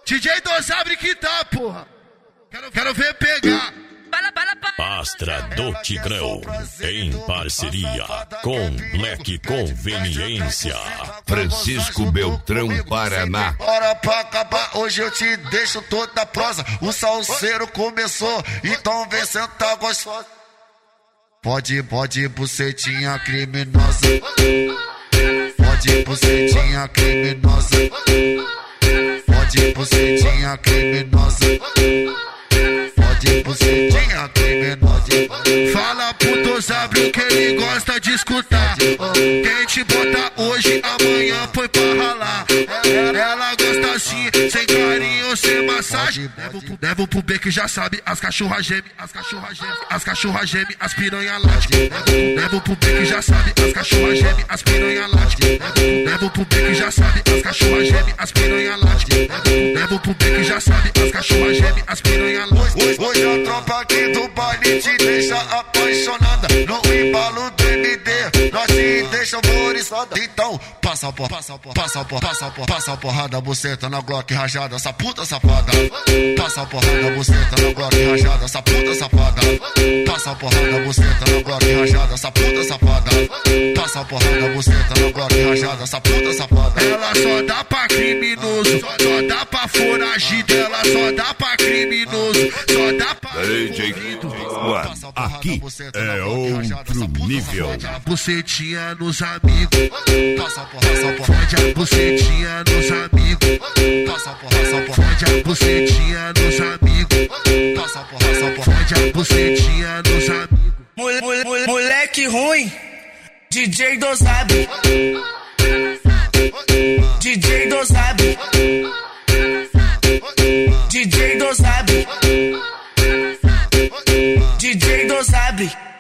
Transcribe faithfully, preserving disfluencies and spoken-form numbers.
D J Dosabre que tá, porra. Quero, quero ver pegar. Astra do Tigrão, em parceria com Black Conveniência. Francisco Beltrão, Paraná. Hora pra acabar, hoje eu te deixo toda prosa. O salseiro começou, então vem sentar gostosa. Pode, pode, bucetinha criminosa. Pode, bucetinha criminosa. Pode, bucetinha criminosa. Pode, bucetinha criminosa. Fala pro Dosabre que ele gosta de escutar. Quem te bota hoje, amanhã foi pra ralar. Ela gosta assim, sem carinho, sem massagem. Levo pro, levo pro B que já sabe, as cachorras gemem, as cachorras gemem, as cachorras gemem, as piranha late. Levo, levo pro B que já sabe, as cachorras gemem, as piranha late. Levo, levo pro B que já sabe, as cachorras gemem, as piranha late. Levo, levo pro B que já sabe, as cachorras gemem, as piranha late. Hoje, hoje a tropa aqui do baile te deixa apaixonada. No embalo do M D, nós te deixa alvoriçada. Então, passa a porra, passa a porra, passa a porra, passa a porra, passa a porrada, buceta na Glock rajada, essa puta safada. Passa a porrada, buceta na Glock rajada, essa puta safada. Passa a porrada, buceta na Glock rajada, essa puta safada. Passa a porrada, buceta na Glock rajada, essa puta safada. Ela só dá pra criminoso, só dá pra foragido. Ela só dá pra criminoso, só dá pra D J One, aqui é outro nível. Fode a bucetinha nos amigos. Fode a bucetinha nos amigos. Fode a bucetinha nos amigos. Fode a bucetinha nos amigos. Mole, mole, moleque ruim, D J Dosabre. D J Dosabre. D J Dosabre. D J Dosabre.